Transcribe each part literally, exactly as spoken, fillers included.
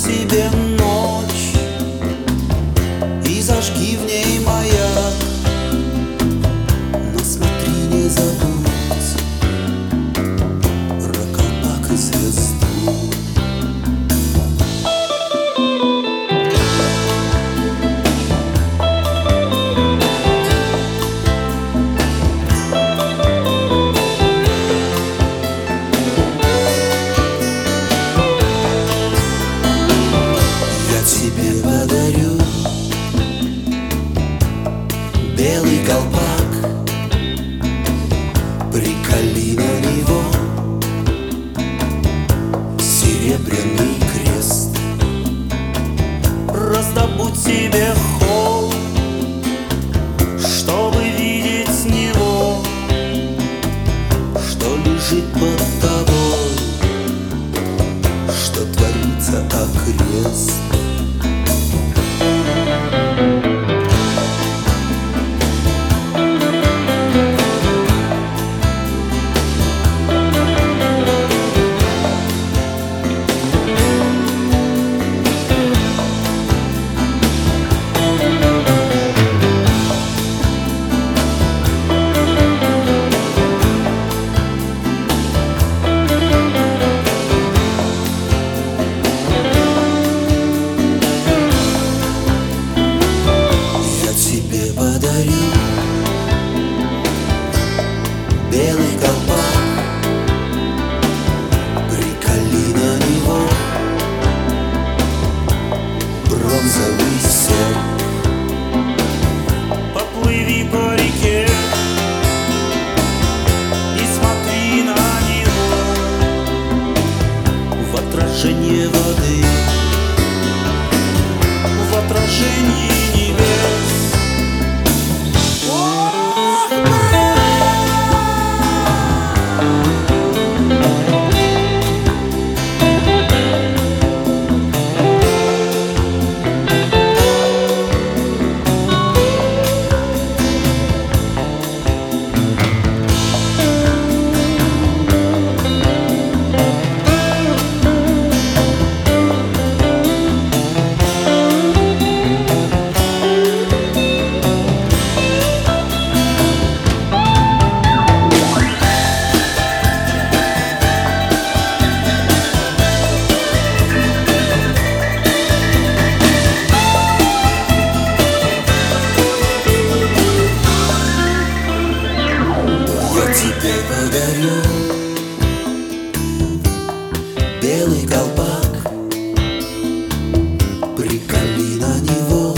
себе ночь и зажги в ней маяк. Но смотри, не забудь про колпак и звезду. Тебе подарю белый колпак, приколи на него серебряный крест. Раздобудь себе холм, чтобы видеть с него, что лежит под тобой, что творится окрест. Подарю белый колпак, приколи на него бронзовый серп. Поплыви по реке и смотри на него в отражение воды, в отражении небес. Тебе подарю белый колпак, приколи на него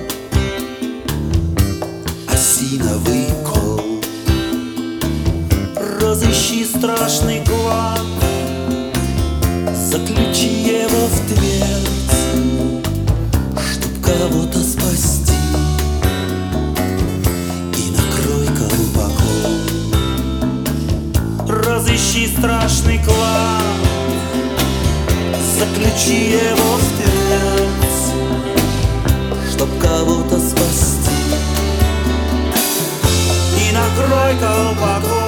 осиновый кол. Разыщи страшный клад, заключи его в твердь, чтоб кого-то спасти, и накрой колпаком. Разыщи страшный клад, заключи его в твердь, чтоб кого-то спасти, и накрой колпаком.